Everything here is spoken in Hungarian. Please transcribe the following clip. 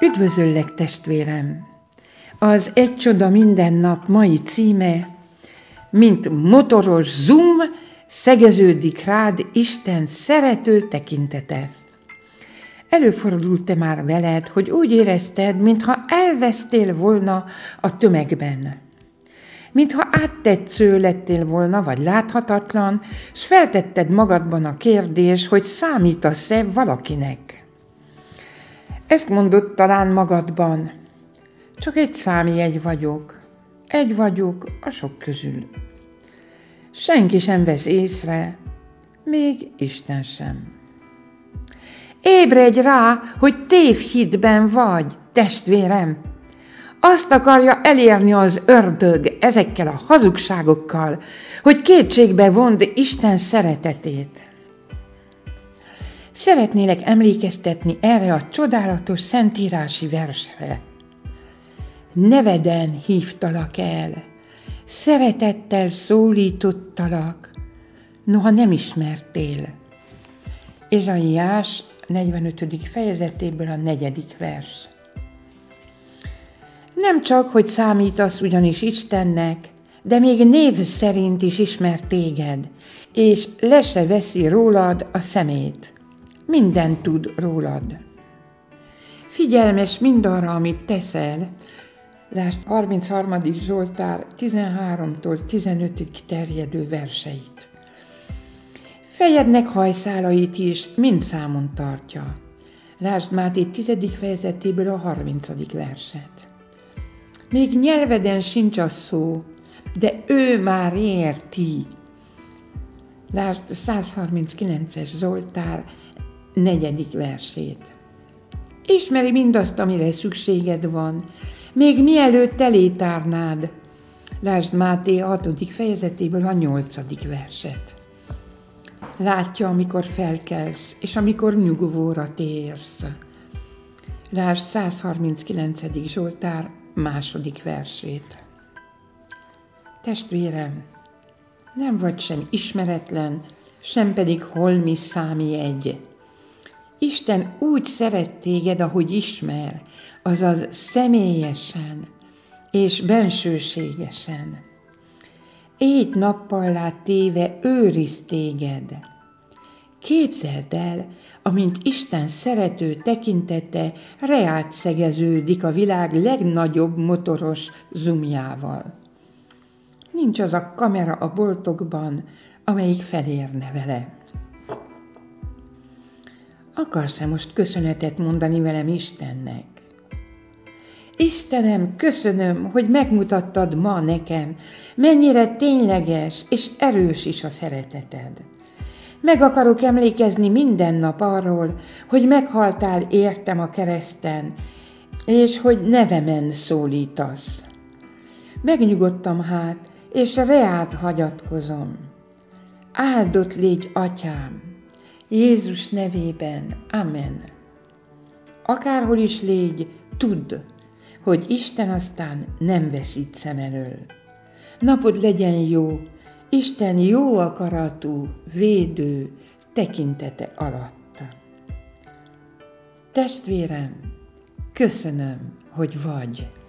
Üdvözöllek, testvérem! Az Egy csoda minden nap mai címe, mint motoros zoom, szegeződik rád Isten szerető tekintete. Előfordult-e már veled, hogy úgy érezted, mintha elvesztél volna a tömegben? Mintha áttetsző lettél volna, vagy láthatatlan, s feltetted magadban a kérdés, hogy számítasz-e valakinek? Ezt mondod talán magadban, csak egy számjegy vagyok, egy vagyok a sok közül. Senki sem vesz észre, még Isten sem. Ébredj rá, hogy tévhitben vagy, testvérem! Azt akarja elérni az ördög ezekkel a hazugságokkal, hogy kétségbe vond Isten szeretetét. Szeretnélek emlékeztetni erre a csodálatos szentírási versre. Neveden hívtalak el, szeretettel szólítottalak, noha nem ismertél. Ézsaiás 45. fejezetéből a 4. vers. Nem csak, hogy számítasz ugyanis Istennek, de még név szerint is ismer téged, és le se veszi rólad a szemét. Mindent tud rólad. Figyelmes mindarra, amit teszel. Lásd 33. Zsoltár 13-tól 15-ig terjedő verseit. Fejednek hajszálait is mind számon tartja. Lásd Máté 10. fejezetéből a 30. verset. Még nyelveden sincs a szó, de ő már érti. Lásd 139-es Zsoltár 4. versét. Ismeri mindazt, amire szükséged van, még mielőtt elétárnád. Lásd Máté 6. fejezetéből a 8. verset. Látja, amikor felkelsz, és amikor nyugvóra térsz. Lásd 139. Zsoltár 2. versét. Testvérem, nem vagy sem ismeretlen, sem pedig holmi számjegy. Isten úgy szeret téged, ahogy ismer, azaz személyesen és bensőségesen. Éjt-nappallá téve őriz téged. Képzeld el, amint Isten szerető tekintete reád szegeződik a világ legnagyobb motoros zoomjával. Nincs az a kamera a boltokban, amelyik felérne vele. Akarsz-e most köszönetet mondani velem Istennek? Istenem, köszönöm, hogy megmutattad ma nekem, mennyire tényleges és erős is a szereteted. Meg akarok emlékezni minden nap arról, hogy meghaltál értem a kereszten, és hogy nevemen szólítasz. Megnyugodtam hát, és reád hagyatkozom. Áldott légy, Atyám! Jézus nevében, amen. Akárhol is légy, tudd, hogy Isten aztán nem veszít szem elől. Napod legyen jó, Isten jó akaratú, védő tekintete alatt. Testvérem, köszönöm, hogy vagy.